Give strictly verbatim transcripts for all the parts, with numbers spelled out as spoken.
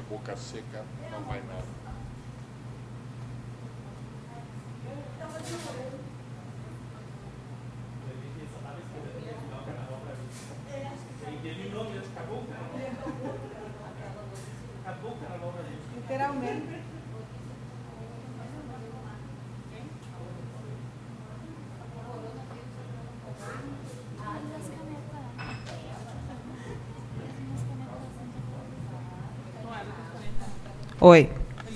boca seca não vai nada. Literalmente. Oi.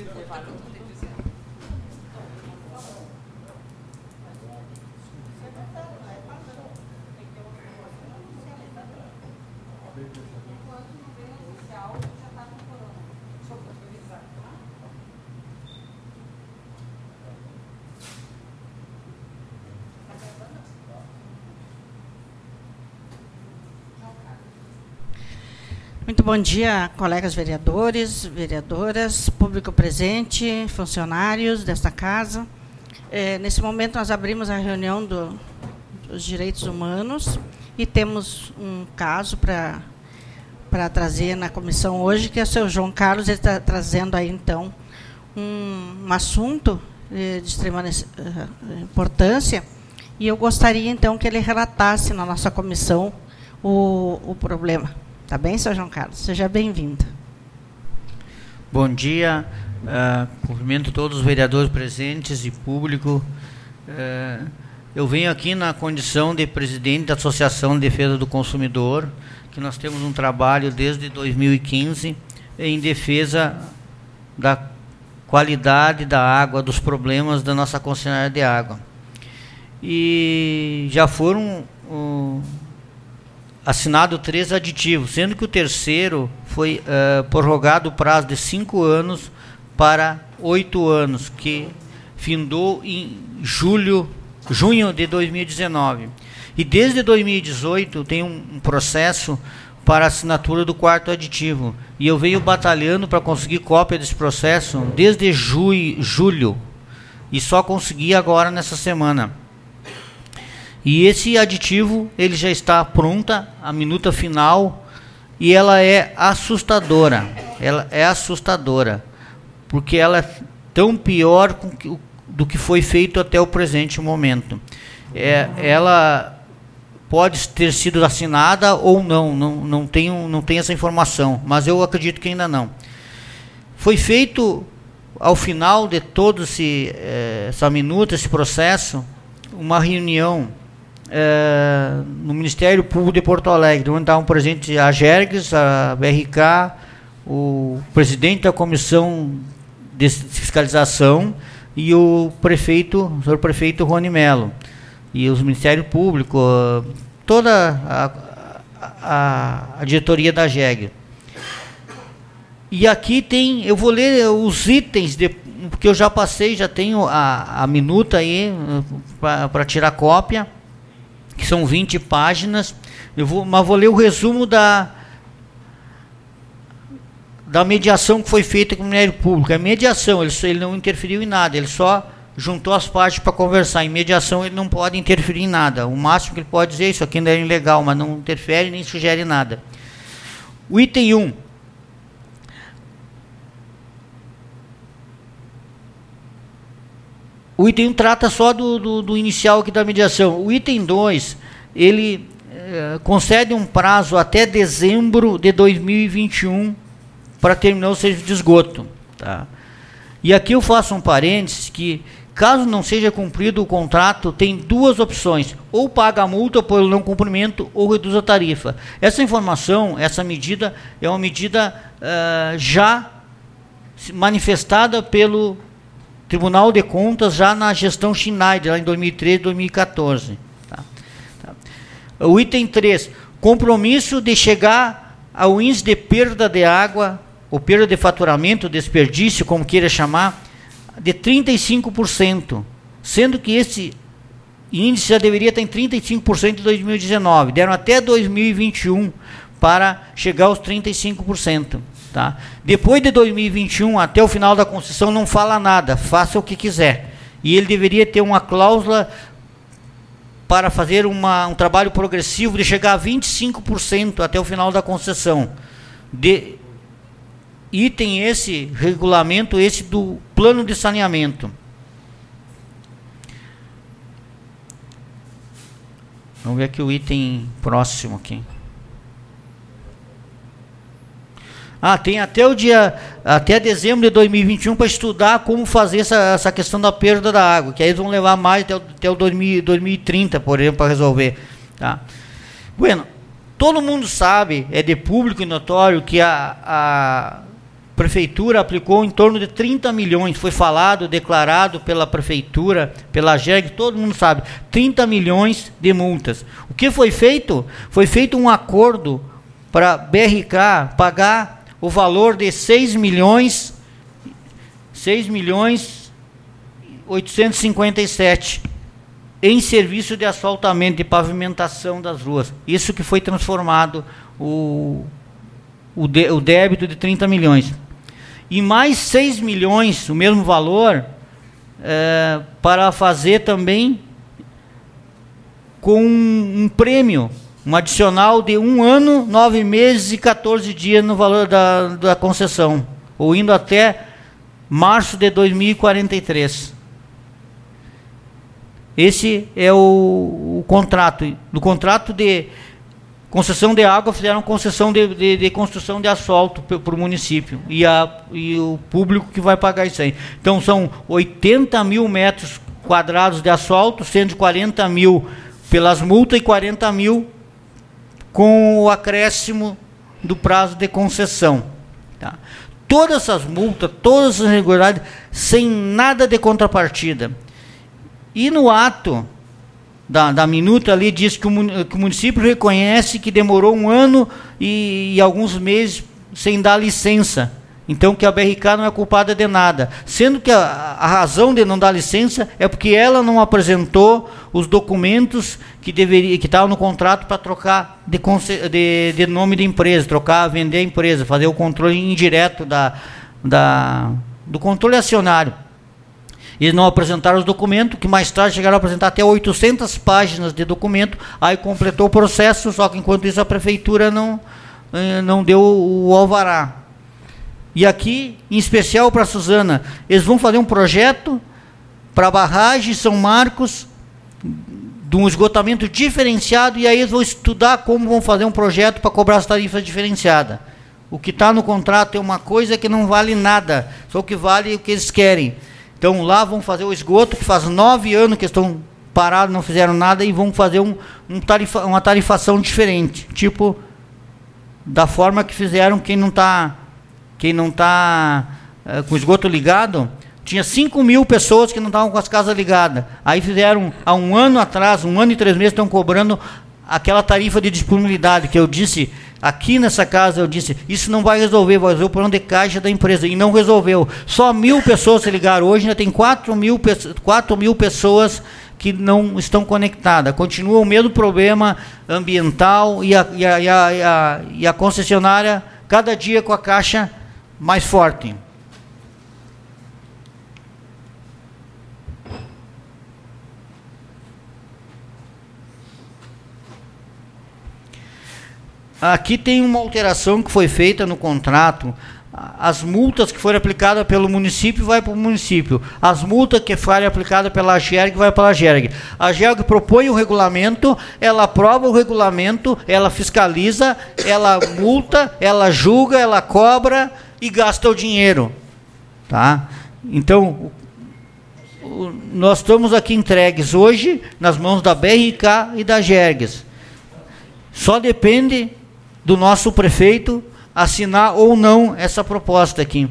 Muito bom dia, colegas vereadores, vereadoras, público presente, funcionários desta casa. É, nesse momento, nós abrimos a reunião do, dos direitos humanos e temos um caso para para trazer na comissão hoje, que é o seu João Carlos. Ele está trazendo aí, então, um, um assunto de extrema uh, importância, e eu gostaria, então, que ele relatasse na nossa comissão o, o problema. Tá bem, seu João Carlos? Seja bem-vindo. Bom dia, uh, cumprimento todos os vereadores presentes e público. Uh, eu venho aqui na condição de presidente da Associação de Defesa do Consumidor, que nós temos um trabalho desde dois mil e quinze em defesa da qualidade da água, dos problemas da nossa concessionária de água. E já foram uh, assinados três aditivos, sendo que o terceiro foi uh, prorrogado o prazo de cinco anos para oito anos, que findou em julho, junho de dois mil e dezenove. E desde dois mil e dezoito tem um, um processo para assinatura do quarto aditivo. E eu venho batalhando para conseguir cópia desse processo desde ju- julho. E só consegui agora nessa semana. E esse aditivo, ele já está pronta, a minuta final, e ela é assustadora. Ela é assustadora, porque ela é tão pior do que foi feito até o presente momento. É, ela pode ter sido assinada ou não, não, não, tenho, não tenho essa informação, mas eu acredito que ainda não. Foi feito, ao final de toda essa minuta, esse processo, uma reunião É, no Ministério Público de Porto Alegre, onde estavam presentes a Gerges, a B R K, o presidente da Comissão de Fiscalização e o prefeito, o senhor prefeito Rony Mello, e os Ministérios Públicos, toda a, a, a diretoria da G E G. E aqui tem, eu vou ler os itens, de, porque eu já passei, já tenho a, a minuta aí para tirar cópia, que são vinte páginas. Eu vou, mas vou ler o resumo da, da mediação que foi feita com o Ministério Público. A mediação, ele, ele não interferiu em nada, ele só juntou as partes para conversar. Em mediação, ele não pode interferir em nada. O máximo que ele pode dizer, isso aqui ainda é ilegal, mas não interfere nem sugere nada. O item um. O item um trata só do, do, do inicial aqui da mediação. O item dois, ele eh, concede um prazo até dezembro de dois mil e vinte e um para terminar o serviço de esgoto. Tá? E aqui eu faço um parênteses que, caso não seja cumprido o contrato, tem duas opções: ou paga a multa pelo não cumprimento ou reduz a tarifa. Essa informação, essa medida, é uma medida uh, já manifestada pelo Tribunal de Contas já na gestão Schneider, lá em dois mil e treze, dois mil e quatorze. Tá? Tá. O item três, compromisso de chegar ao índice de perda de água, ou perda de faturamento, desperdício, como queira chamar, de trinta e cinco por cento, sendo que esse índice já deveria estar em trinta e cinco por cento em dois mil e dezenove. Deram até dois mil e vinte e um para chegar aos trinta e cinco por cento. Tá? Depois de dois mil e vinte e um, até o final da concessão, não fala nada, faça o que quiser. E ele deveria ter uma cláusula para fazer uma, um trabalho progressivo de chegar a vinte e cinco por cento até o final da concessão. De, item esse, regulamento esse do plano de saneamento. Vamos ver aqui o item próximo aqui. Ah, tem até o dia, até dezembro de dois mil e vinte e um para estudar como fazer essa, essa questão da perda da água, que aí eles vão levar mais até o, até o dois mil, dois mil e trinta, por exemplo, para resolver. Tá? Bueno, todo mundo sabe, é de público e notório, que a, a prefeitura aplicou em torno de trinta milhões, foi falado, declarado pela prefeitura, pela G E R G, todo mundo sabe, trinta milhões de multas. O que foi feito? Foi feito um acordo para a B R K pagar o valor de seis milhões, seis milhões oitocentos e cinquenta e sete em serviço de asfaltamento e pavimentação das ruas. Isso que foi transformado o, o, de, o débito de trinta milhões. E mais seis milhões, o mesmo valor, é, para fazer também com um, um prêmio, um adicional de um ano, nove meses e quatorze dias no valor da, da concessão, ou indo até março de dois mil e quarenta e três. Esse é o, o contrato. No contrato de concessão de água, fizeram concessão de, de, de construção de asfalto para o município, e, a, e o público que vai pagar isso aí. Então, são oitenta mil metros quadrados de asfalto, sendo quarenta mil pelas multas e quarenta mil com o acréscimo do prazo de concessão. Tá? Todas essas multas, todas as irregularidades, sem nada de contrapartida. E no ato da, da minuta ali, diz que o, que o município reconhece que demorou um ano e, e alguns meses sem dar licença. Então, que a B R K não é culpada de nada. Sendo que a, a razão de não dar licença é porque ela não apresentou os documentos que deveria, que estavam no contrato para trocar de, de, de nome de empresa, trocar, vender a empresa, fazer o controle indireto da, da, do controle acionário. Eles não apresentaram os documentos, que mais tarde chegaram a apresentar até oitocentas páginas de documento, aí completou o processo, só que enquanto isso a prefeitura não, não deu o alvará. E aqui, em especial para a Suzana, eles vão fazer um projeto para a barragem São Marcos, de um esgotamento diferenciado, e aí eles vão estudar como vão fazer um projeto para cobrar as tarifas diferenciadas. O que está no contrato é uma coisa que não vale nada, só o que vale é o que eles querem. Então lá vão fazer o esgoto, que faz nove anos que estão parados, não fizeram nada, e vão fazer um, um tarifa, uma tarifação diferente, tipo da forma que fizeram quem não está... Quem não está uh, com o esgoto ligado, tinha cinco mil pessoas que não estavam com as casas ligadas. Aí fizeram, há um ano atrás, um ano e três meses, estão cobrando aquela tarifa de disponibilidade, que eu disse, aqui nessa casa, eu disse, isso não vai resolver, vai resolver o problema de caixa da empresa. E não resolveu. Só mil pessoas se ligaram hoje, ainda tem quatro mil, quatro mil pessoas que não estão conectadas. Continua o mesmo problema ambiental e a, e a, e a, e a, e a concessionária, cada dia com a caixa mais forte. Aqui tem uma alteração que foi feita no contrato. As multas que forem aplicadas pelo município vai para o município. As multas que forem aplicadas pela G E R G vai para a G E R G. A G E R G propõe o regulamento, ela aprova o regulamento, ela fiscaliza, ela multa, ela julga, ela cobra e gasta o dinheiro. Tá? Então, o, o, nós estamos aqui entregues hoje nas mãos da B R K e da G E R G. Só depende do nosso prefeito assinar ou não essa proposta aqui.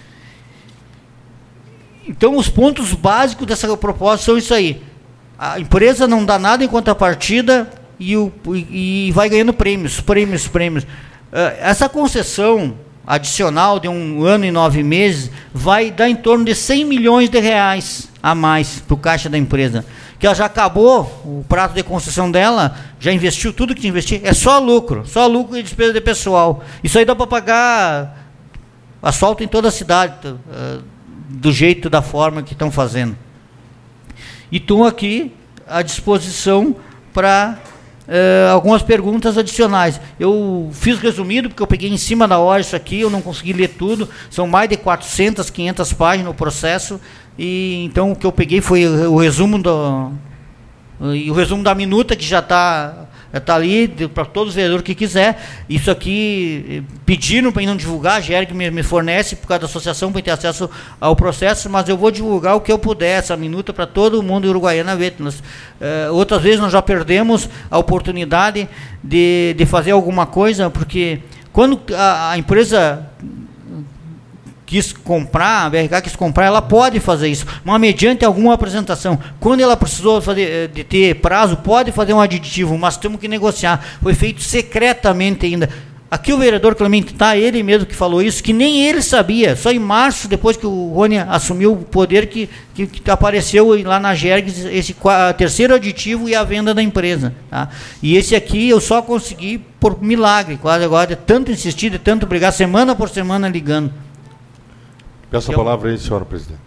Então, os pontos básicos dessa proposta são isso aí. A empresa não dá nada em contrapartida e, o, e, e vai ganhando prêmios, prêmios, prêmios. Uh, essa concessão adicional de um ano e nove meses vai dar em torno de cem milhões de reais a mais para o caixa da empresa. Que ela já acabou o prazo de concessão dela, já investiu tudo que tinha que investir, é só lucro, só lucro e despesa de pessoal. Isso aí dá para pagar asfalto em toda a cidade, uh, do jeito, da forma que estão fazendo. E estão aqui à disposição para uh, algumas perguntas adicionais. Eu fiz resumido, porque eu peguei em cima da hora isso aqui, eu não consegui ler tudo, são mais de quatrocentas, quinhentas páginas o processo, e então o que eu peguei foi o, o resumo do, e o resumo da minuta, que já está tá ali para todos os vereadores que quiser. Isso aqui pediram para não divulgar, a G E R G me, me fornece por causa da associação para ter acesso ao processo, mas eu vou divulgar o que eu puder, essa minuta, para todo mundo em Uruguaiana ver. Nós, uh, outras vezes nós já perdemos a oportunidade de, de fazer alguma coisa, porque quando a, a empresa quis comprar, a B R K quis comprar, ela pode fazer isso, mas mediante alguma apresentação. Quando ela precisou fazer, de ter prazo, pode fazer um aditivo, mas temos que negociar. Foi feito secretamente ainda. Aqui o vereador Clemente está, ele mesmo que falou isso, que nem ele sabia, só em março, depois que o Rony assumiu o poder, que, que, que apareceu lá na G E R G esse terceiro aditivo e a venda da empresa. Tá? E esse aqui eu só consegui por milagre, quase agora, de tanto insistir, de tanto brigar, semana por semana ligando. Peço a palavra aí, senhora presidente.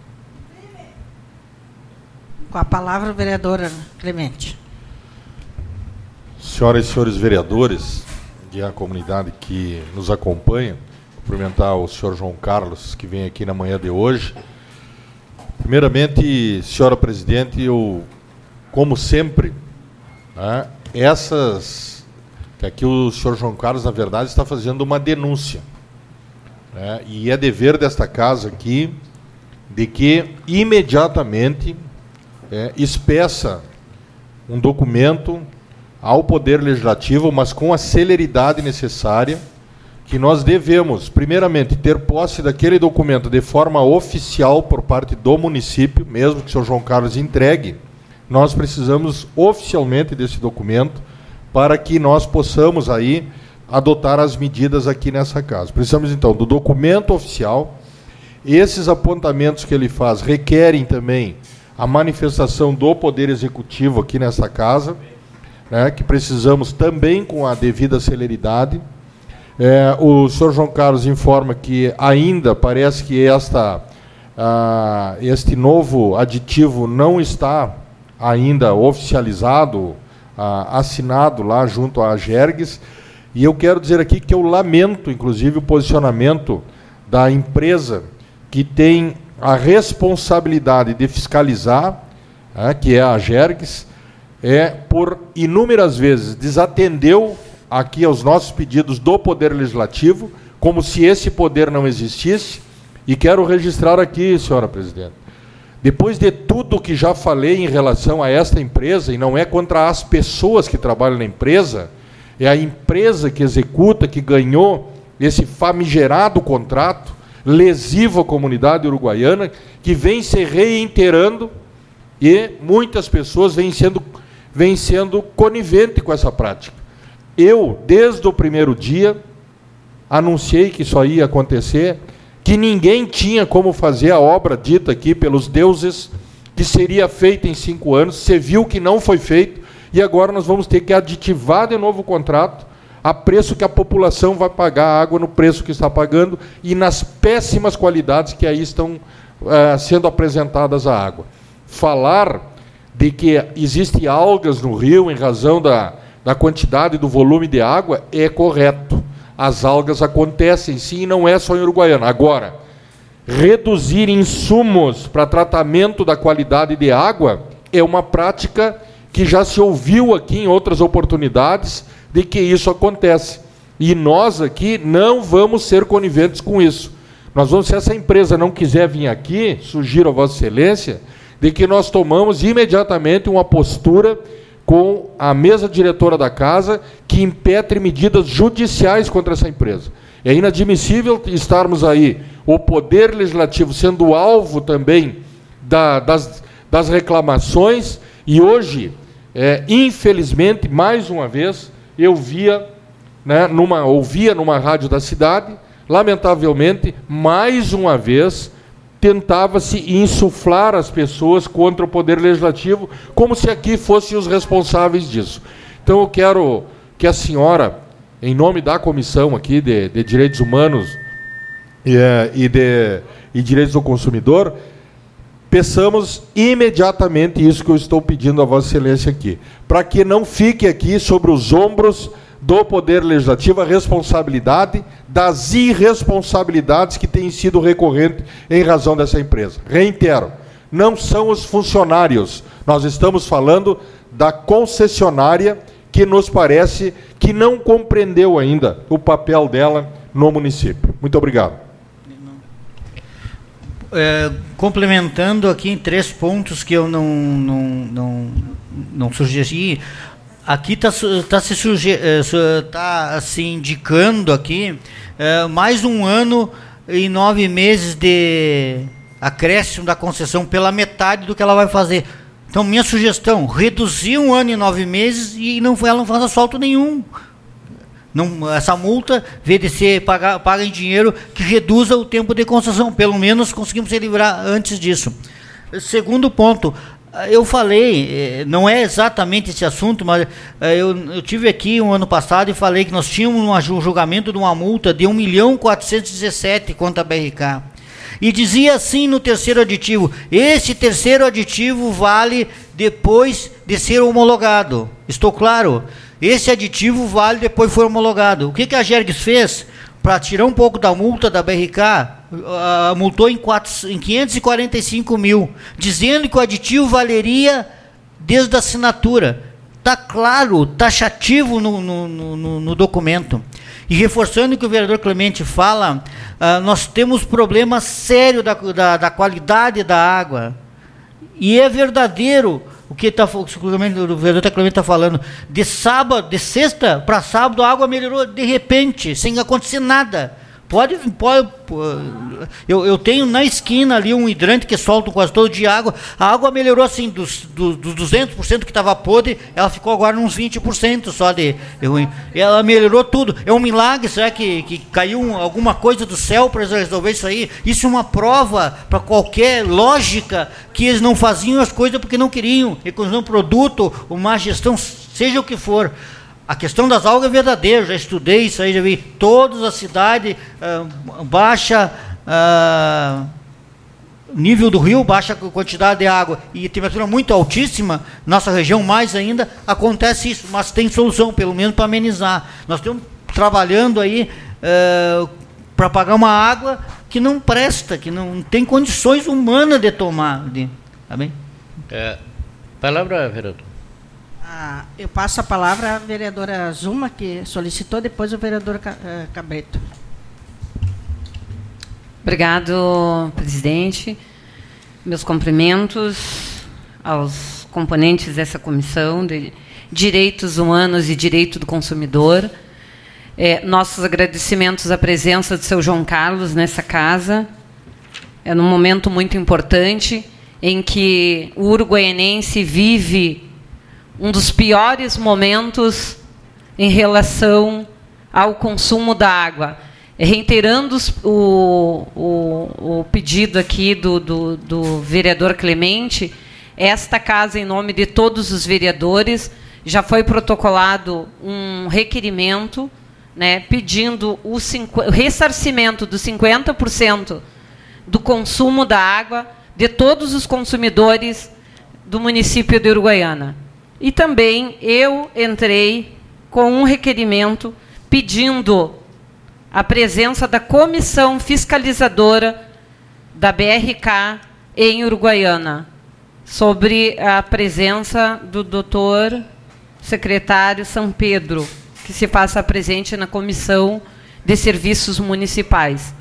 Com a palavra, vereadora Clemente. Senhoras e senhores vereadores e a comunidade que nos acompanha, cumprimentar o senhor João Carlos, que vem aqui na manhã de hoje. Primeiramente, senhora presidente, eu, como sempre, né, essas, que aqui o senhor João Carlos, na verdade, está fazendo uma denúncia. É, e é dever desta casa aqui de que imediatamente é, espeça um documento ao Poder Legislativo, mas com a celeridade necessária, que nós devemos, primeiramente, ter posse daquele documento de forma oficial por parte do município, mesmo que o senhor João Carlos entregue, nós precisamos oficialmente desse documento para que nós possamos aí adotar as medidas aqui nessa casa. Precisamos, então, do documento oficial. Esses apontamentos que ele faz requerem também a manifestação do Poder Executivo aqui nessa casa, né, que precisamos também com a devida celeridade. É, o senhor João Carlos informa que ainda parece que esta, ah, este novo aditivo não está ainda oficializado, ah, assinado lá junto à G E R G S. E eu quero dizer aqui que eu lamento, inclusive, o posicionamento da empresa que tem a responsabilidade de fiscalizar, é, que é a G E R G S, é, por inúmeras vezes desatendeu aqui aos nossos pedidos do Poder Legislativo, como se esse poder não existisse. E quero registrar aqui, senhora presidente, depois de tudo que já falei em relação a esta empresa, e não é contra as pessoas que trabalham na empresa, é a empresa que executa, que ganhou esse famigerado contrato, lesivo à comunidade uruguaiana, que vem se reiterando e muitas pessoas vêm sendo, vêm sendo coniventes com essa prática. Eu, desde o primeiro dia, anunciei que isso ia acontecer, que ninguém tinha como fazer a obra dita aqui pelos deuses, que seria feita em cinco anos, você viu que não foi feito, e agora nós vamos ter que aditivar de novo o contrato a preço que a população vai pagar a água no preço que está pagando e nas péssimas qualidades que aí estão uh, sendo apresentadas à água. Falar de que existem algas no rio em razão da, da quantidade e do volume de água é correto. As algas acontecem sim, e não é só em Uruguaiana. Agora, reduzir insumos para tratamento da qualidade de água é uma prática que já se ouviu aqui em outras oportunidades de que isso acontece. E nós aqui não vamos ser coniventes com isso. Nós vamos, se essa empresa não quiser vir aqui, sugiro a Vossa Excelência, de que nós tomamos imediatamente uma postura com a mesa diretora da casa que impetre medidas judiciais contra essa empresa. É inadmissível estarmos aí, o Poder Legislativo sendo alvo também da, das, das reclamações, e hoje, é, infelizmente, mais uma vez, eu via, né, numa, ouvia numa rádio da cidade, lamentavelmente, mais uma vez, tentava-se insuflar as pessoas contra o Poder Legislativo, como se aqui fossem os responsáveis disso. Então eu quero que a senhora, em nome da Comissão aqui de, de Direitos Humanos e, e de e Direitos do Consumidor, peçamos imediatamente isso que eu estou pedindo a Vossa Excelência aqui, para que não fique aqui sobre os ombros do Poder Legislativo a responsabilidade das irresponsabilidades que têm sido recorrentes em razão dessa empresa. Reitero, não são os funcionários, nós estamos falando da concessionária que nos parece que não compreendeu ainda o papel dela no município. Muito obrigado. É, complementando aqui em três pontos que eu não, não, não, não sugeri, aqui está tá se, suge, tá se indicando aqui é, mais um ano e nove meses de acréscimo da concessão pela metade do que ela vai fazer. Então, minha sugestão, reduzir um ano e nove meses e não, ela não faz asfalto nenhum. Não, essa multa, em vez de ser paga, paga em dinheiro, que reduza o tempo de concessão. Pelo menos conseguimos se livrar antes disso. Segundo ponto, eu falei, não é exatamente esse assunto, mas eu, eu tive aqui um ano passado e falei que nós tínhamos um julgamento de uma multa de um milhão quatrocentos e dezessete contra a B R K. E dizia assim no terceiro aditivo, esse terceiro aditivo vale depois de ser homologado. Estou claro? Esse aditivo vale depois de for homologado. O que, que a Gergs fez? Para tirar um pouco da multa da B R K, uh, multou em, quatro, em quinhentos e quarenta e cinco mil, dizendo que o aditivo valeria desde a assinatura. Está claro, taxativo no, no, no, no documento. E reforçando o que o vereador Clemente fala, uh, nós temos problema sério da, da, da qualidade da água. E é verdadeiro o que tá, o vereador Clemente está falando. De sábado, de sexta para sábado, a água melhorou de repente, sem acontecer nada. Pode, pode eu, eu tenho na esquina ali um hidrante que solta quase todo de água. A água melhorou assim, dos, dos, dos duzentos por cento que estava podre, ela ficou agora uns vinte por cento só de, de ruim. Ela melhorou tudo. É um milagre, será que, que caiu alguma coisa do céu para resolver isso aí? Isso é uma prova para qualquer lógica que eles não faziam as coisas porque não queriam. Economizar um produto, uma gestão, seja o que for. A questão das algas é verdadeira, já estudei isso aí, já vi todas as cidades, uh, baixa uh, nível do rio, baixa quantidade de água e temperatura muito altíssima, nossa região mais ainda, acontece isso, mas tem solução, pelo menos para amenizar. Nós estamos trabalhando aí uh, para pagar uma água que não presta, que não tem condições humanas de tomar. De, tá bem? É, palavra, vereador. Ah, eu passo a palavra à vereadora Zuma, que solicitou, depois o vereador Cabreto. Obrigado, presidente. Meus cumprimentos aos componentes dessa comissão de Direitos Humanos e Direito do Consumidor. É, nossos agradecimentos à presença do seu João Carlos nessa casa. É num momento muito importante em que o uruguaianense vive um dos piores momentos em relação ao consumo da água. Reiterando o, o, o pedido aqui do, do, do vereador Clemente, esta casa, em nome de todos os vereadores, já foi protocolado um requerimento, né, pedindo o, cinco, o ressarcimento dos cinquenta por cento do consumo da água de todos os consumidores do município de Uruguaiana. E também eu entrei com um requerimento pedindo a presença da comissão fiscalizadora da B R K em Uruguaiana, sobre a presença do doutor secretário São Pedro, que se faça presente na comissão de serviços municipais.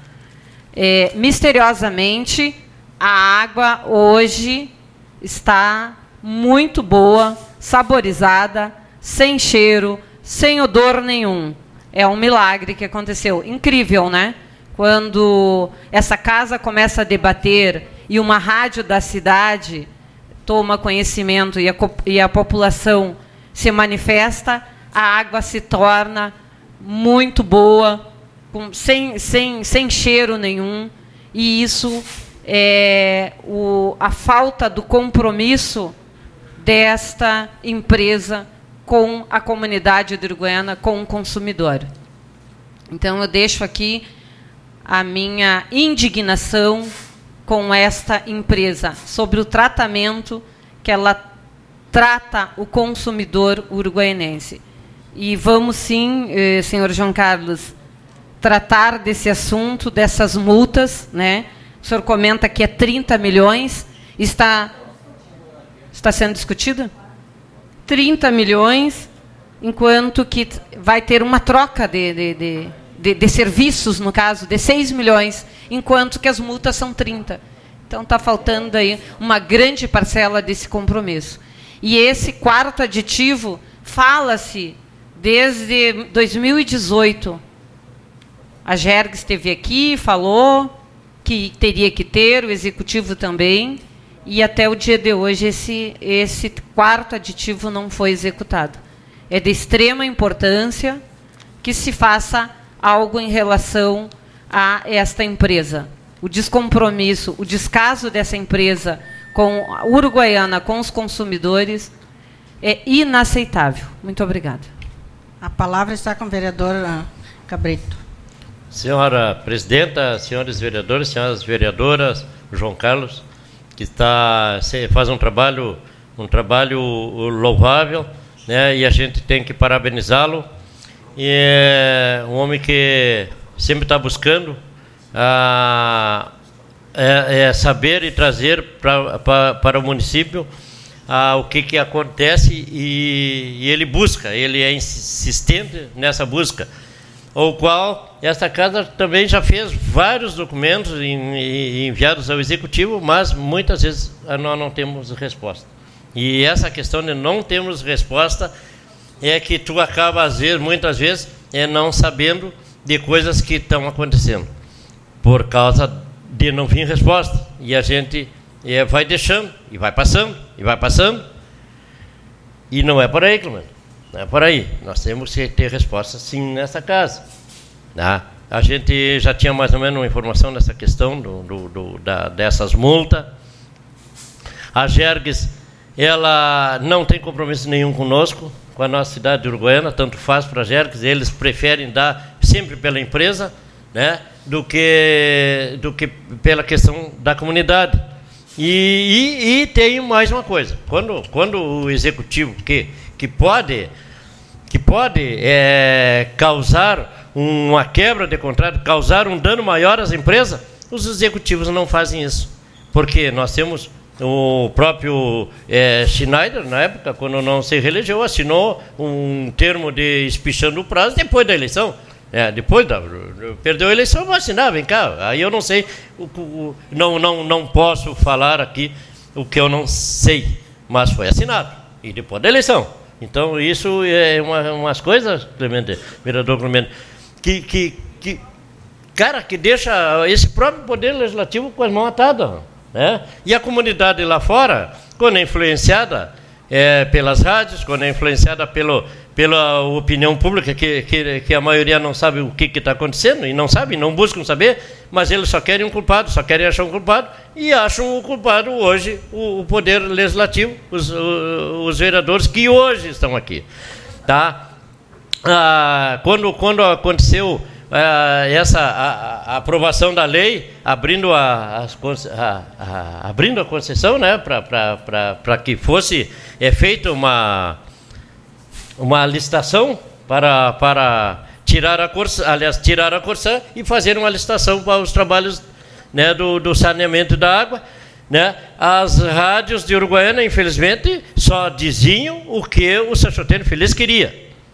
É, misteriosamente, a água hoje está muito boa, saborizada, sem cheiro, sem odor nenhum. É um milagre que aconteceu. Incrível, né? Quando essa casa começa a debater e uma rádio da cidade toma conhecimento e a, e a população se manifesta, a água se torna muito boa, com, sem, sem, sem cheiro nenhum. E isso é o, a falta do compromisso desta empresa com a comunidade de Uruguaiana, com o consumidor. Então, eu deixo aqui a minha indignação com esta empresa sobre o tratamento que ela trata o consumidor uruguaianense. E vamos sim, eh, senhor João Carlos, tratar desse assunto, dessas multas, né? O senhor comenta que é trinta milhões, está, está sendo discutido? trinta milhões, enquanto que vai ter uma troca de, de, de, de, de serviços, no caso, de seis milhões, enquanto que as multas são trinta. Então, está faltando aí uma grande parcela desse compromisso. E esse quarto aditivo, fala-se desde dois mil e dezoito. A Gerg esteve aqui, falou que teria que ter, o Executivo também, e até o dia de hoje esse, esse quarto aditivo não foi executado. É de extrema importância que se faça algo em relação a esta empresa. O descompromisso, o descaso dessa empresa com a Uruguaiana, com os consumidores, é inaceitável. Muito obrigada. A palavra está com o vereador Cabrito. Senhora presidenta, senhores vereadores, senhoras vereadoras, João Carlos, que está, faz um trabalho, um trabalho louvável, né, e a gente tem que parabenizá-lo. E é um homem que sempre está buscando a, é, é saber e trazer pra, pra, para o município a, o que, que acontece, e, e ele busca, ele é insistente nessa busca, o qual esta casa também já fez vários documentos em, em, enviados ao Executivo, mas muitas vezes nós não temos resposta. E essa questão de não termos resposta é que tu acaba, às vezes, muitas vezes, é não sabendo de coisas que estão acontecendo, por causa de não vir resposta. E a gente é, vai deixando, e vai passando, e vai passando. E não é por aí, Clemente. Não é por aí. Nós temos que ter resposta, sim, nessa casa. Tá? A gente já tinha mais ou menos uma informação nessa questão do, do, do, da, dessas multas. A Gergs, ela não tem compromisso nenhum conosco, com a nossa cidade de Uruguaiana, tanto faz para a Gergs, eles preferem dar sempre pela empresa, né, do que, do que pela questão da comunidade. E, e, e tem mais uma coisa, quando, quando o Executivo, que, que pode, que pode é, causar uma quebra de contrato, causar um dano maior às empresas, os executivos não fazem isso, porque nós temos o próprio é, Schneider, na época, quando não se reelegeu, assinou um termo de espichando o prazo depois da eleição. É, depois da, perdeu a eleição, vou assinar, vem cá. Aí eu não sei, o, o, não, não, não posso falar aqui o que eu não sei, mas foi assinado, e depois da eleição. Então, isso é uma, umas coisas, Clemente, vereador Clemente, que, que, que, cara, que deixa esse próprio Poder Legislativo com as mãos atadas. Né? E a comunidade lá fora, quando é influenciada é, pelas rádios, quando é influenciada pelo, pela opinião pública, que, que, que a maioria não sabe o que está acontecendo, e não sabe, não buscam saber, mas eles só querem um culpado, só querem achar um culpado, e acham o culpado hoje, o, o Poder Legislativo, os, os, os vereadores que hoje estão aqui. Tá? Ah, quando, quando aconteceu Uh, essa a, a aprovação da lei, abrindo a, a, a, abrindo a concessão, né, para que fosse é, feita uma, uma licitação para, para tirar, a Corsã, aliás, tirar a Corsã e fazer uma licitação para os trabalhos, né, do, do saneamento da água. Né? As rádios de Uruguaiana, infelizmente, só diziam o que o Sanchoteiro Feliz queria.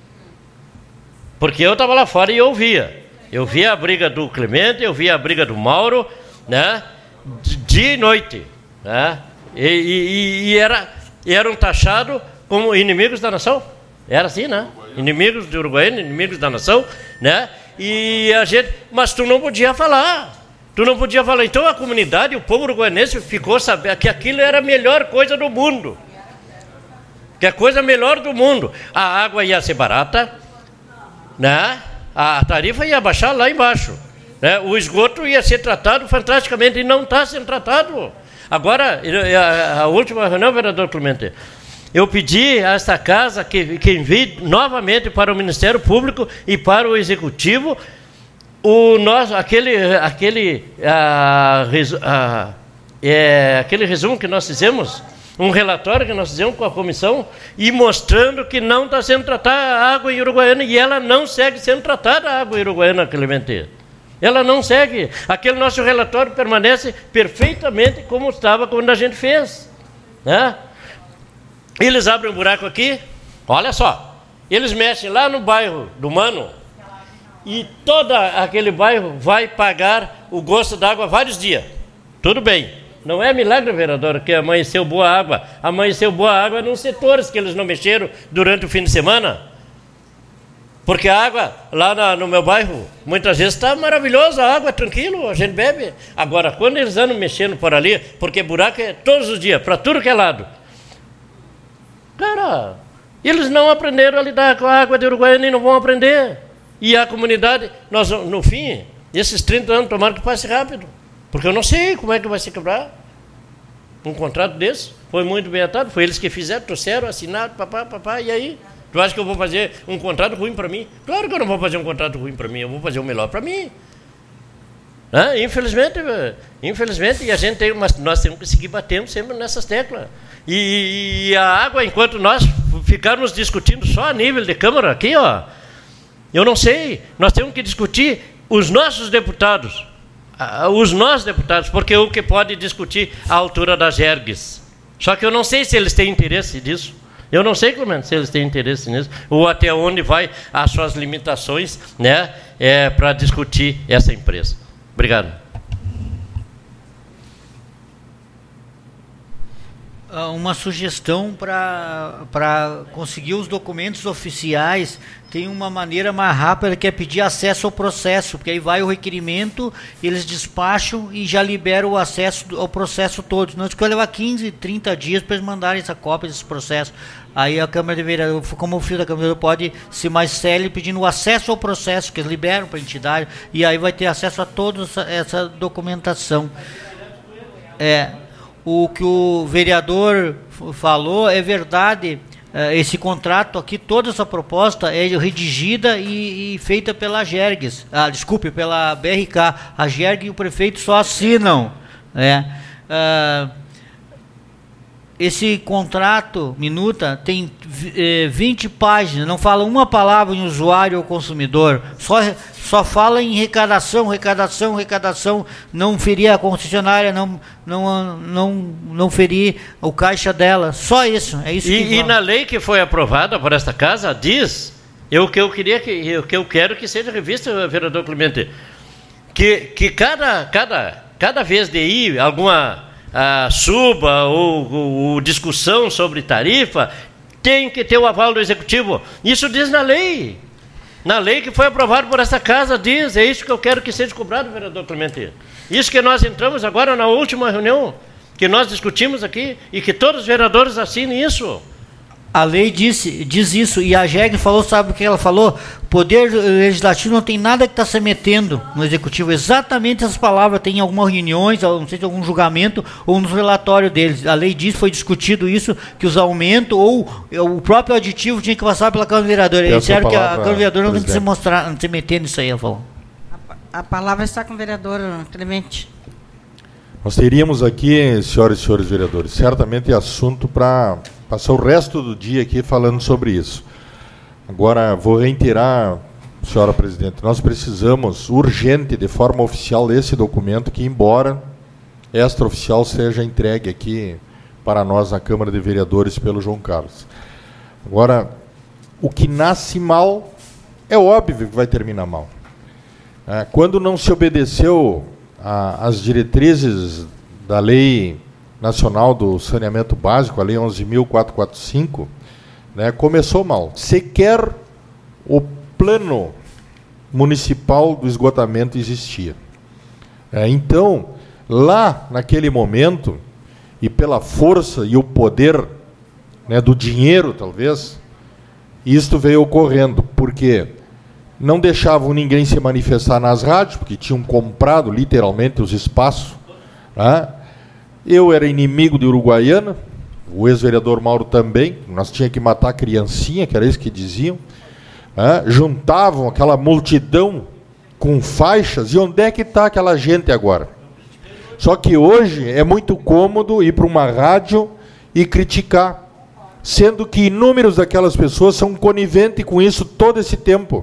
Porque eu estava lá fora e eu ouvia. Eu via a briga do Clemente, eu via a briga do Mauro, né? Dia e noite. Né? E, e, e era, eram taxados como inimigos da nação. Era assim, né? Inimigos de Uruguaiana, inimigos da nação. Né? E a gente, mas tu não podia falar. Tu não podia falar. Então a comunidade, o povo uruguaianense ficou sabendo que aquilo era a melhor coisa do mundo. Que a coisa melhor do mundo. A água ia ser barata, né? A tarifa ia baixar lá embaixo, né? O esgoto ia ser tratado fantasticamente, e não está sendo tratado. Agora, a, a última reunião, vereador Clemente, eu pedi a esta casa que, que envie novamente para o Ministério Público e para o Executivo o nosso, aquele, aquele a, a, é, aquele resumo que nós fizemos, um relatório que nós fizemos com a comissão e mostrando que não está sendo tratada a água em Uruguaiana e ela não segue sendo tratada a água em Uruguaiana, Clemente. Ela não segue. Aquele nosso relatório permanece perfeitamente como estava quando a gente fez. Né? Eles abrem um buraco aqui, olha só, eles mexem lá no bairro do Mano e todo aquele bairro vai pagar o gosto d'água vários dias. Tudo bem. Não é milagre, vereador, que amanheceu boa água. Amanheceu boa água nos setores que eles não mexeram durante o fim de semana. Porque a água, lá na, no meu bairro, muitas vezes está maravilhosa, a água, tranquilo, a gente bebe. Agora, quando eles andam mexendo por ali, porque buraco é todos os dias, para tudo que é lado. Cara, eles não aprenderam a lidar com a água de Uruguaiana e não vão aprender. E a comunidade, nós, no fim, esses trinta anos, tomara que passe rápido. Porque eu não sei como é que vai se quebrar um contrato desse. Foi muito bem atado, foi eles que fizeram, trouxeram, assinaram, papá, papá, e aí? Tu acha que eu vou fazer um contrato ruim para mim? Claro que eu não vou fazer um contrato ruim para mim, eu vou fazer o melhor para mim. Ah, infelizmente, infelizmente, e a gente tem uma, nós temos que seguir batendo sempre nessas teclas. E, e a água, enquanto nós ficarmos discutindo só a nível de Câmara aqui, ó, eu não sei, nós temos que discutir os nossos deputados. Os nós deputados, porque o que pode discutir a altura das jergues. Só que eu não sei se eles têm interesse disso. Eu não sei, Clemente, se eles têm interesse nisso, ou até onde vai as suas limitações, né, é, para discutir essa empresa. Obrigado. Uma sugestão para conseguir os documentos oficiais, tem uma maneira mais rápida que é pedir acesso ao processo, porque aí vai o requerimento, eles despacham e já liberam o acesso ao processo todo. Não vai levar quinze, trinta dias para eles mandarem essa cópia desse processo. Aí a Câmara de Vereadores, como o filho da Câmara de Vereadores, pode ser mais célere pedindo o acesso ao processo, que eles liberam para a entidade, e aí vai ter acesso a toda essa, essa documentação. É... O que o vereador falou é verdade. Esse contrato aqui, toda essa proposta é redigida e, e feita pela Jergues. Ah, desculpe, pela B R K. A Jergue e o prefeito só assinam. Né? Ah, esse contrato, minuta, tem eh, vinte páginas, não fala uma palavra em usuário ou consumidor, só, só fala em arrecadação, arrecadação, arrecadação, não ferir a concessionária, não, não, não, não ferir o caixa dela, só isso. É isso e, que e na lei que foi aprovada por esta casa, diz, o que eu queria que, o que eu quero que seja revista, vereador Clemente, que, que cada, cada, cada vez de ir alguma... A suba ou, ou, ou discussão sobre tarifa, tem que ter o aval do Executivo. Isso diz na lei. Na lei que foi aprovada por essa casa, diz. É isso que eu quero que seja cobrado, vereador Clemente. Isso que nós entramos agora na última reunião, que nós discutimos aqui, e que todos os vereadores assinem isso. A lei diz, diz isso, e a Jergue falou, sabe o que ela falou? O Poder Legislativo não tem nada que está se metendo no Executivo. Exatamente essas palavras tem em algumas reuniões, não sei se algum julgamento, ou no relatório deles. A lei diz, foi discutido isso, que os aumentos, ou o próprio aditivo tinha que passar pela Câmara Vereadora. Eles disseram que a Câmara Vereadora não tem que se mostrar, não se meter nisso aí, ela falou. A, a palavra está com o vereador Clemente. Nós teríamos aqui, senhoras e senhores vereadores, certamente assunto para passar o resto do dia aqui falando sobre isso. Agora, vou reiterar, senhora presidente, nós precisamos, urgente, de forma oficial, esse documento que, embora extraoficial, seja entregue aqui para nós na Câmara de Vereadores pelo João Carlos. Agora, o que nasce mal, é óbvio que vai terminar mal. É, quando não se obedeceu às diretrizes da Lei Nacional do Saneamento Básico, a Lei onze mil quatrocentos e quarenta e cinco, né, começou mal. Sequer o plano municipal do esgotamento existia. É, então, lá naquele momento, e pela força e o poder, né, do dinheiro, talvez, isto veio ocorrendo, porque não deixavam ninguém se manifestar nas rádios, porque tinham comprado literalmente os espaços, né? Eu era inimigo de Uruguaiana, o ex-vereador Mauro também, nós tínhamos que matar a criancinha, que era isso que diziam. É, juntavam aquela multidão com faixas, e onde é que está aquela gente agora? Só que hoje é muito cômodo ir para uma rádio e criticar, sendo que inúmeros daquelas pessoas são coniventes com isso todo esse tempo.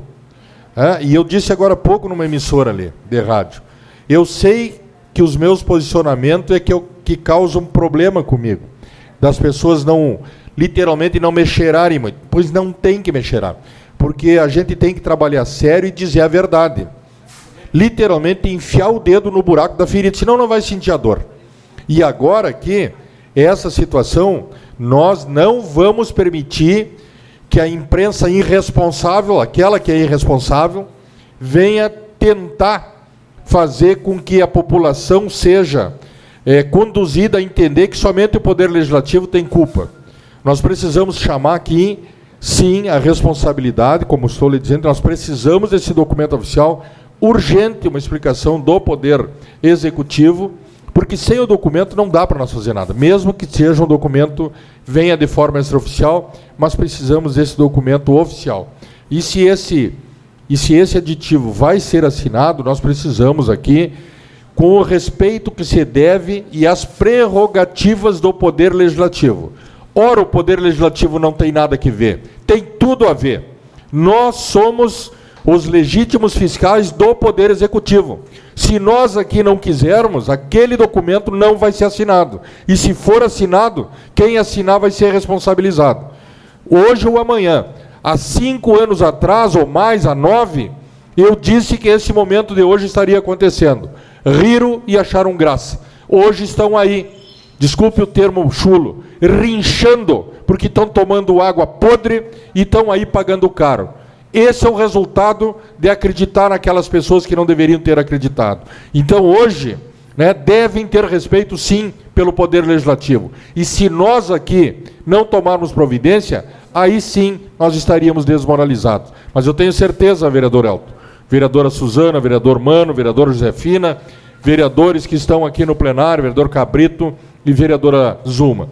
É? E eu disse agora há pouco numa emissora ali, de rádio, eu sei que os meus posicionamentos é que, eu, que causam problema comigo, das pessoas não, literalmente não me cheirarem muito, pois não tem que me cheirar, porque a gente tem que trabalhar sério e dizer a verdade. Literalmente enfiar o dedo no buraco da ferida, senão não vai sentir a dor. E agora aqui, essa situação, nós não vamos permitir que a imprensa irresponsável, aquela que é irresponsável, venha tentar fazer com que a população seja é, conduzida a entender que somente o Poder Legislativo tem culpa. Nós precisamos chamar aqui, sim, a responsabilidade, como estou lhe dizendo, nós precisamos desse documento oficial, urgente uma explicação do Poder Executivo, porque sem o documento não dá para nós fazer nada, mesmo que seja um documento, venha de forma extraoficial, mas precisamos desse documento oficial. E se esse, e se esse aditivo vai ser assinado, nós precisamos aqui, com o respeito que se deve e as prerrogativas do Poder Legislativo. Ora, o Poder Legislativo não tem nada que ver, tem tudo a ver. Nós somos os legítimos fiscais do Poder Executivo. Se nós aqui não quisermos, aquele documento não vai ser assinado. E se for assinado, quem assinar vai ser responsabilizado. Hoje ou amanhã, há cinco anos atrás, ou mais, há nove, eu disse que esse momento de hoje estaria acontecendo. Riram e acharam graça. Hoje estão aí, desculpe o termo chulo, rinchando, porque estão tomando água podre e estão aí pagando caro. Esse é o resultado de acreditar naquelas pessoas que não deveriam ter acreditado. Então, hoje, né, devem ter respeito, sim, pelo Poder Legislativo. E se nós aqui não tomarmos providência, aí sim nós estaríamos desmoralizados. Mas eu tenho certeza, vereador Elton, vereadora Suzana, vereador Mano, vereadora Josefina, vereadores que estão aqui no plenário, vereador Cabrito e vereadora Zuma,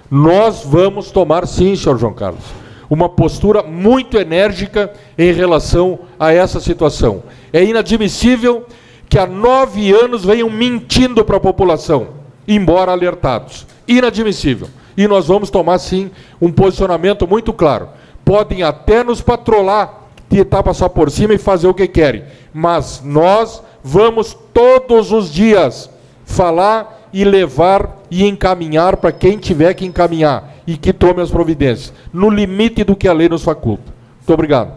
nós vamos tomar, sim, senhor João Carlos, uma postura muito enérgica em relação a essa situação. É inadmissível que há nove anos venham mentindo para a população, embora alertados. Inadmissível. E nós vamos tomar, sim, um posicionamento muito claro. Podem até nos patrolar, tentar passar por cima e fazer o que querem, mas nós vamos todos os dias falar e levar e encaminhar para quem tiver que encaminhar e que tome as providências, no limite do que a lei nos faculta. Muito obrigado.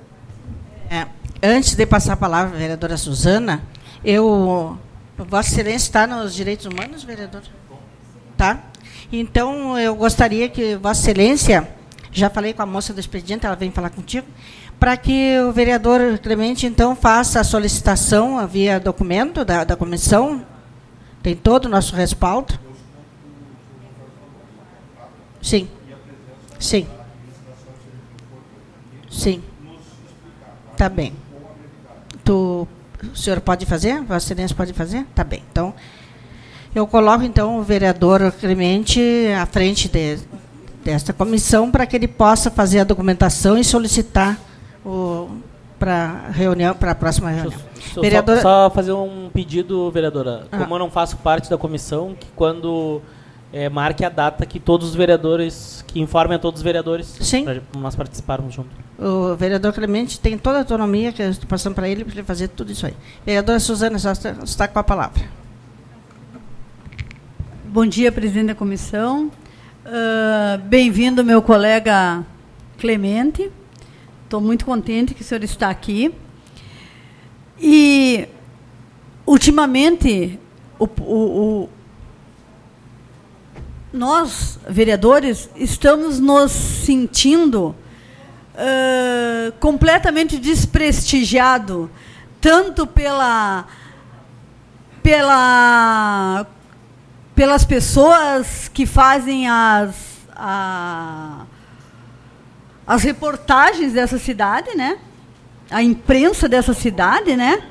É, antes de passar a palavra à vereadora Suzana, eu, Vossa Excelência está nos direitos humanos, vereador? Tá? Então, eu gostaria que Vossa Excelência, já falei com a moça do expediente, ela vem falar contigo, para que o vereador Clemente, então, faça a solicitação via documento da, da comissão, tem todo o nosso respaldo. Sim. Sim. Sim. Tá bem. Tu, o senhor pode fazer? Vossa Excelência pode fazer? Tá bem. Então, eu coloco, então, o vereador Clemente à frente de, desta comissão para que ele possa fazer a documentação e solicitar o... para reunião, para a próxima reunião. Deixa eu vereadora... só, só fazer um pedido, vereadora. Ah. Como eu não faço parte da comissão, que quando é, marque a data que todos os vereadores, que informem a todos os vereadores, para nós participarmos juntos. O vereador Clemente tem toda a autonomia, que eu estou passando para ele, para ele fazer tudo isso aí. Vereadora Suzana, você está, está com a palavra. Bom dia, presidente da comissão. Uh, bem-vindo, meu colega Clemente. Estou muito contente que o senhor está aqui. E, ultimamente, o, o, o, nós, vereadores, estamos nos sentindo uh, completamente desprestigiados, tanto pela, pela, pelas pessoas que fazem as... A, as reportagens dessa cidade, né? A imprensa dessa cidade, né?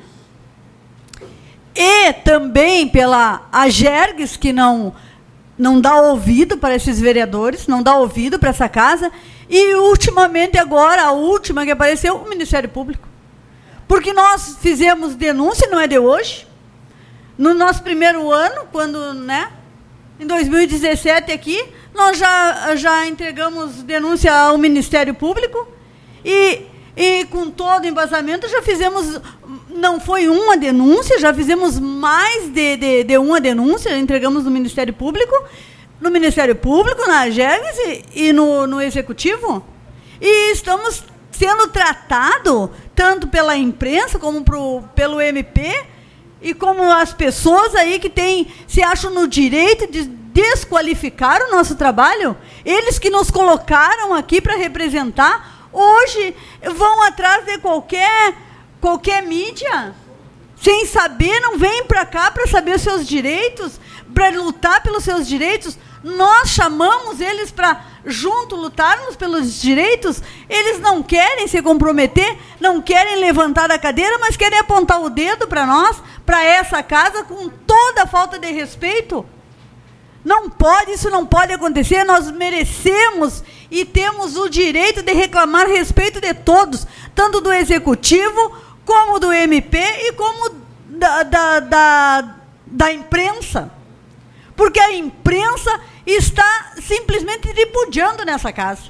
E também pela Agergues, que não, não dá ouvido para esses vereadores, não dá ouvido para essa casa, e ultimamente agora, a última que apareceu, o Ministério Público. Porque nós fizemos denúncia, não é de hoje, no nosso primeiro ano, quando, né, em dois mil e dezessete aqui, nós já, já entregamos denúncia ao Ministério Público e, e com todo o embasamento já fizemos, não foi uma denúncia, já fizemos mais de, de, de uma denúncia, entregamos no Ministério Público, no Ministério Público, na AGERGS e, e no, no Executivo, e estamos sendo tratados, tanto pela imprensa como pro, pelo M P, e como as pessoas aí que tem, se acham no direito de desqualificar o nosso trabalho, eles que nos colocaram aqui para representar, hoje vão atrás de qualquer, qualquer mídia, sem saber, não vêm para cá para saber os seus direitos, para lutar pelos seus direitos. Nós chamamos eles para, junto, lutarmos pelos direitos, eles não querem se comprometer, não querem levantar a cadeira, mas querem apontar o dedo para nós, para essa casa, com toda a falta de respeito. Não pode, isso não pode acontecer, nós merecemos e temos o direito de reclamar a respeito de todos, tanto do Executivo, como do M P e como da, da, da, da imprensa. Porque a imprensa está simplesmente tripudiando nessa casa.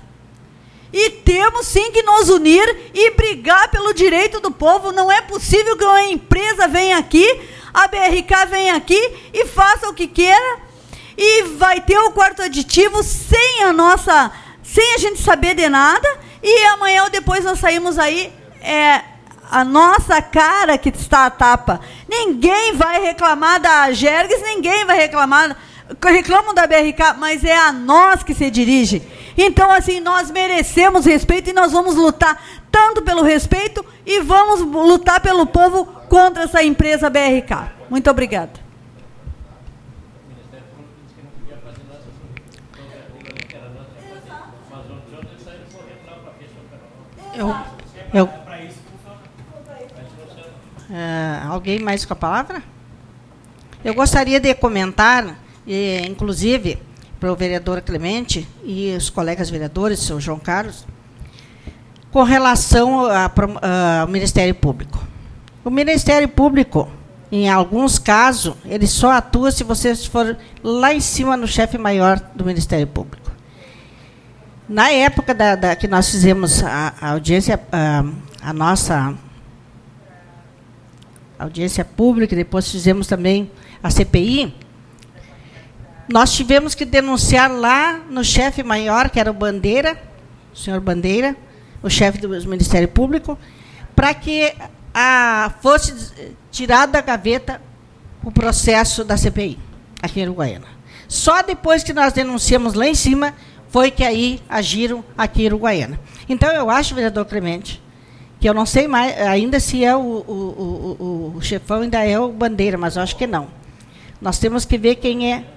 E temos sim que nos unir e brigar pelo direito do povo. Não é possível que uma empresa venha aqui, a B R K venha aqui e faça o que queira, e vai ter o quarto aditivo sem a nossa, sem a gente saber de nada, e amanhã ou depois nós saímos aí, é a nossa cara que está a tapa. Ninguém vai reclamar da AGERGS, ninguém vai reclamar, reclamam da B R K, mas é a nós que se dirige. Então, assim, nós merecemos respeito e nós vamos lutar tanto pelo respeito e vamos lutar pelo povo contra essa empresa B R K. Muito obrigada. Eu, eu, uh, alguém mais com a palavra? Eu gostaria de comentar, e, inclusive, para o vereador Clemente e os colegas vereadores, o seu João Carlos, com relação a, a, ao Ministério Público. O Ministério Público, em alguns casos, ele só atua se você for lá em cima no chefe maior do Ministério Público. Na época da, da, que nós fizemos a, a audiência, a, a nossa audiência pública, depois fizemos também a C P I, nós tivemos que denunciar lá no chefe maior, que era o Bandeira, o senhor Bandeira, o chefe do Ministério Público, para que a, fosse tirado da gaveta o processo da C P I, aqui em Uruguaiana. Só depois que nós denunciamos lá em cima, foi que aí agiram aqui em Uruguaiana. Então, eu acho, vereador Clemente, que eu não sei mais, ainda se é o, o, o, o chefão, ainda é o Bandeira, mas eu acho que não. Nós temos que ver quem é,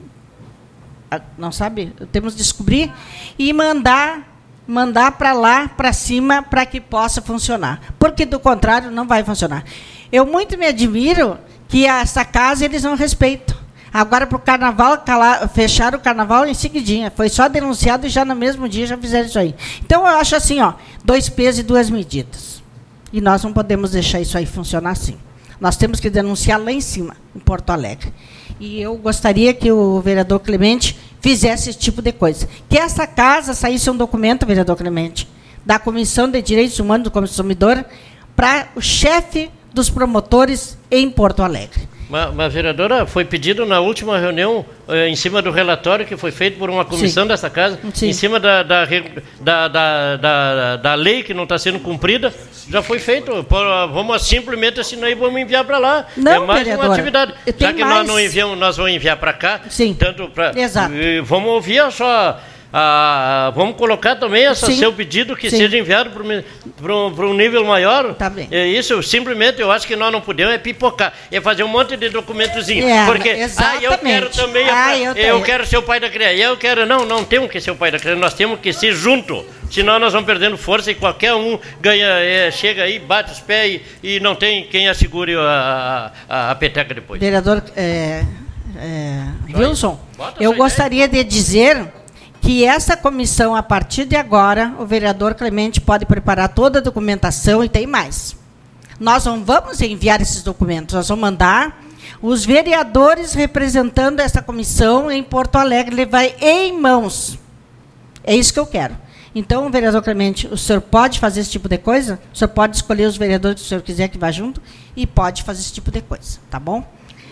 não sabe? Temos que descobrir e mandar, mandar para lá, para cima, para que possa funcionar. Porque, do contrário, não vai funcionar. Eu muito me admiro que essa casa eles não respeitam. Agora, para o carnaval, calar, fecharam o carnaval em seguidinha. Foi só denunciado e já no mesmo dia já fizeram isso aí. Então, eu acho assim, ó, dois pesos e duas medidas. E nós não podemos deixar isso aí funcionar assim. Nós temos que denunciar lá em cima, em Porto Alegre. E eu gostaria que o vereador Clemente fizesse esse tipo de coisa. Que essa casa saísse um documento, vereador Clemente, da Comissão de Direitos Humanos do Consumidor para o chefe dos promotores em Porto Alegre. Mas, mas, vereadora, foi pedido na última reunião, eh, em cima do relatório que foi feito por uma comissão Sim. dessa casa, Sim. em cima da, da, da, da, da, da lei que não está sendo cumprida, já foi feito. Por, vamos simplesmente assinar e vamos enviar para lá. Não, é mais vereadora, uma atividade. Já que mais... nós não enviamos, nós vamos enviar para cá. Sim. Tanto pra, Exato. E vamos ouvir só... Ah, vamos colocar também esse Sim. seu pedido que Sim. seja enviado para um, um nível maior. Tá bem. É isso, simplesmente eu acho que nós não podemos é pipocar, é fazer um monte de documentozinho. É, porque exatamente. ah, eu quero também, ah, eu, eu, eu quero ser o pai da criança, eu quero, não, não temos que ser o pai da criança, nós temos que ser junto, senão nós vamos perdendo força e qualquer um ganha, é, chega aí, bate os pés e, e não tem quem assegure a, a, a peteca depois. Vereador é, é, Wilson, eu gostaria ideia. de dizer que essa comissão, a partir de agora, o vereador Clemente pode preparar toda a documentação e tem mais. Nós não vamos enviar esses documentos, nós vamos mandar Os vereadores representando essa comissão em Porto Alegre levar em mãos. É isso que eu quero. Então, vereador Clemente, o senhor pode fazer esse tipo de coisa? O senhor pode escolher os vereadores que o senhor quiser que vá junto e pode fazer esse tipo de coisa, tá bom?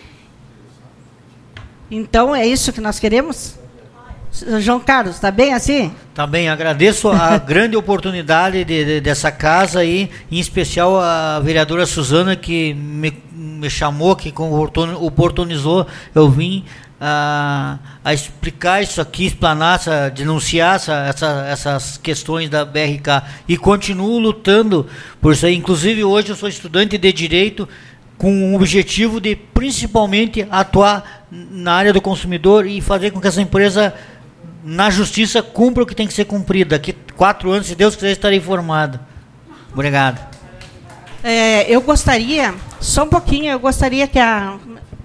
Então, é isso que nós queremos? João Carlos, está bem assim? Tá bem, agradeço a grande oportunidade de, de, dessa casa aí, em especial a vereadora Suzana, que me, me chamou, que oportunizou eu vim a, a explicar isso aqui, explanar, essa, denunciar essa, essa, essas questões da B R K. E continuo lutando por isso aí. Inclusive, hoje eu sou estudante de Direito, com o objetivo de, principalmente, atuar na área do consumidor e fazer com que essa empresa, na justiça, cumpra o que tem que ser cumprido. Daqui quatro anos, se Deus quiser, estarei informado. Obrigado. É, eu gostaria, só um pouquinho, eu gostaria que a...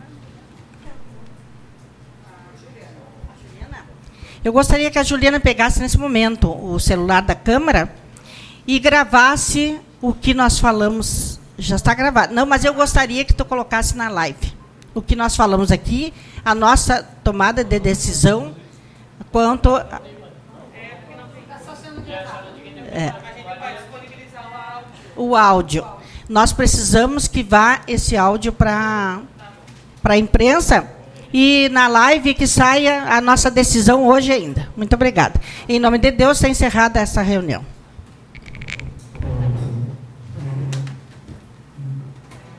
Eu gostaria que a Juliana pegasse, nesse momento, o celular da Câmara e gravasse o que nós falamos. Já está gravado. Não, mas eu gostaria que tu colocasse na live o que nós falamos aqui, a nossa tomada de decisão quanto... É, o áudio. Nós precisamos que vá esse áudio para para a imprensa e na live que saia a nossa decisão hoje ainda. Muito obrigada. Em nome de Deus, está encerrada essa reunião.